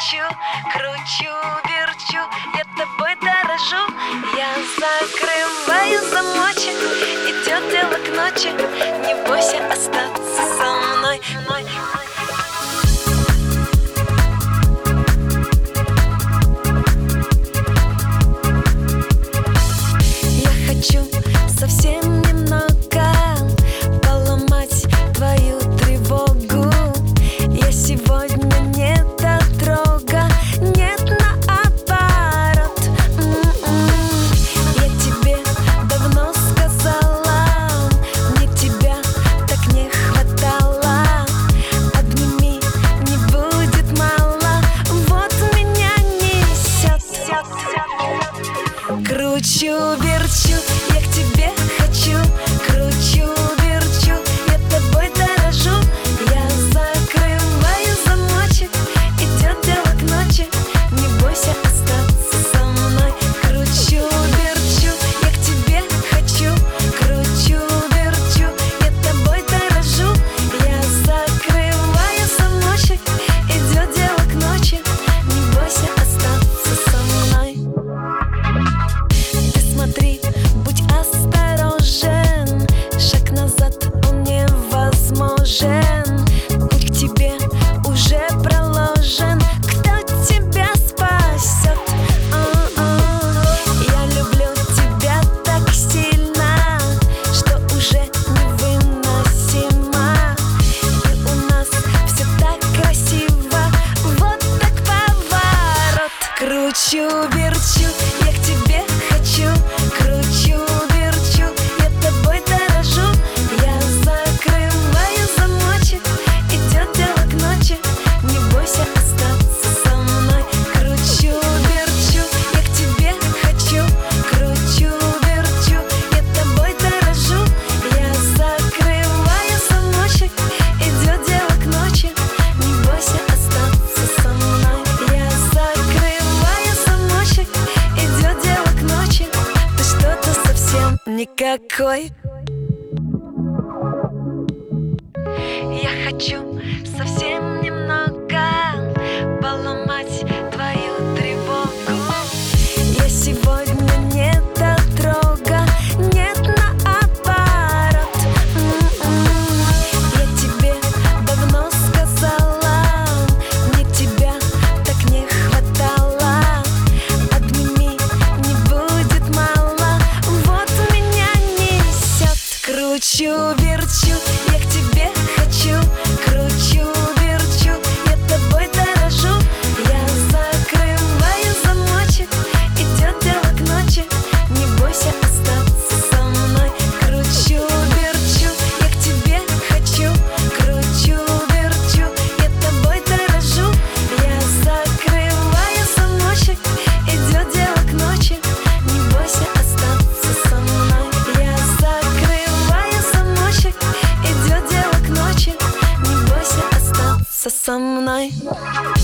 хочу, кручу, верчу, я тобой дорожу. Я закрываю замочек, идет дело к ночи. Не бойся остаться со мной. Я хочу совсем немного поломать твою тревогу. Я сегодня не дотрога, нет, наоборот. Я тебе давно сказала, мне тебя так не хватало. Обними, не будет мало, вот меня несет. Кручу, верчу, я к тебе хочу. Кручу, верчу, я тобой дорожу. Я закрываю замочек, идет дело к ночи. Не бойся остаться со мной. Кручу, верчу, я к тебе хочу. Кручу, верчу, я тобой дорожу. Я закрываю замочек, идет дело к ночи. Не бойся остаться со мной. Ты смотри, будь осторожен, шаг назад он невозможен. Путь к тебе уже проложен, кто тебя спасет? Я люблю тебя так сильно, что уже невыносимо. И у нас все так красиво, вот так поворот. Кручу, верчу, я к тебе хочу. Кручу, верчу, я тобой дорожу. Я закрываю замочек, идет дело к ночи. Не бойся остаться со мной. Кручу, верчу, я к тебе хочу. Кручу, верчу, я тобой дорожу. Я закрываю замочек, идет дело к ночи. Не бойся остаться со мной. Я закрываю замочек, идет дело к ночи. Ты что-то совсем никакой. Я хочу совсем немного поломать твою тревогу. Я сегодня не дотрога, нет, наоборот. Я тебе давно сказала, мне тебя так не хватало. Обними, не будет мало, вот меня несет. Кручу, верчу, я к тебе хочу. Кручу, верчу, я тобой дорожу. Я закрываю замочек, идет дело к ночи. Не бойся остаться со мной. Кручу, верчу, я к тебе хочу. Кручу, верчу, я тобой дорожу. Я закрываю замочек, идет дело к ночи. Не бойся остаться со мной. Я закрываю замочек, идет дело к ночи. Не бойся остаться со мной.